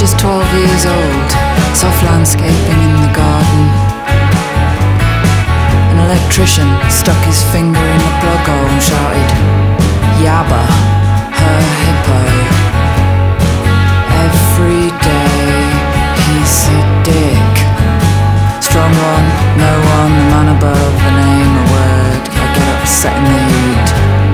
just 12 years old, soft landscaping in the garden. An electrician stuck his finger in the plug hole and shouted, "Yabba, her hippo." Every day he's a dick. Strong one, no one, the man above, a name, a word. I get upset in the heat.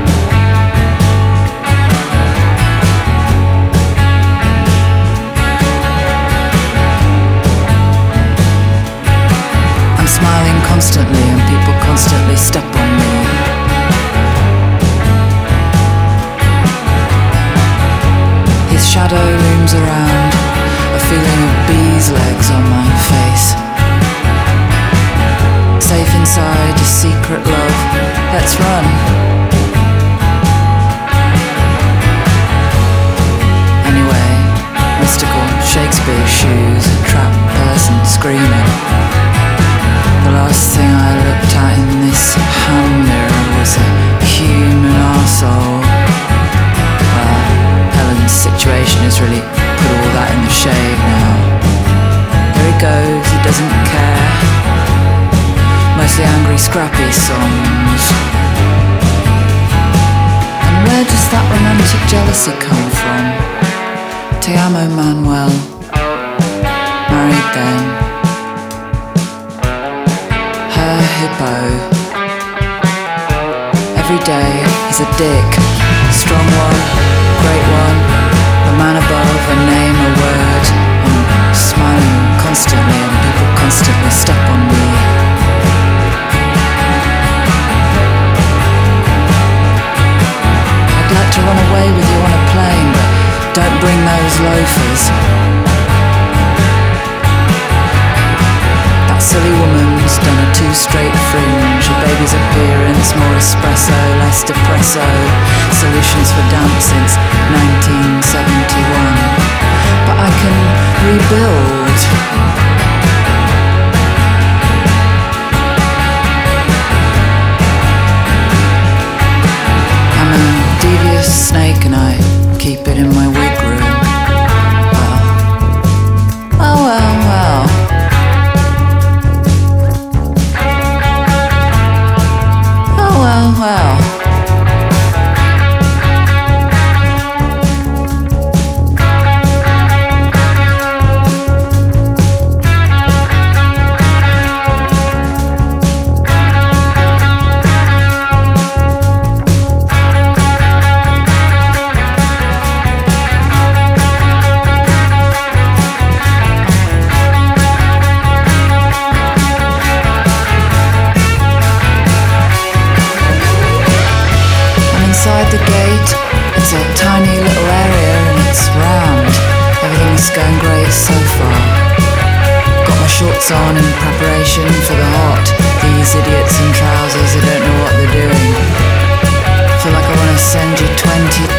Smiling constantly and people constantly step on me. His shadow looms around, a feeling of bees' legs on my face. Safe inside a secret love, let's run. Anyway, mystical Shakespeare shoes, a trapped person screaming. The last thing I looked at in this hand mirror was a human arsehole. Well, Helen's situation has really put all that in the shade now. There he goes, he doesn't care. Mostly angry, scrappy songs. And where does that romantic jealousy come from? Te amo, Manuel. Married then. Her hippo. Every day he's a dick. Strong one, great one, the man above, a name, a word. I'm smiling constantly and people constantly step on me. I'd like to run away with you on a plane, but don't bring those loafers. That silly woman's done a two-straight fringe, a baby's appearance, more espresso, less depresso, solutions for damp since 1971. But I can rebuild. I'm a devious snake and I keep it in my wig room. Well. Well. Inside the gate, it's a tiny little area and it's round. Everything's going great so far. Got my shorts on in preparation for the hot. These idiots in trousers, they don't know what they're doing. Feel like I want to send you 20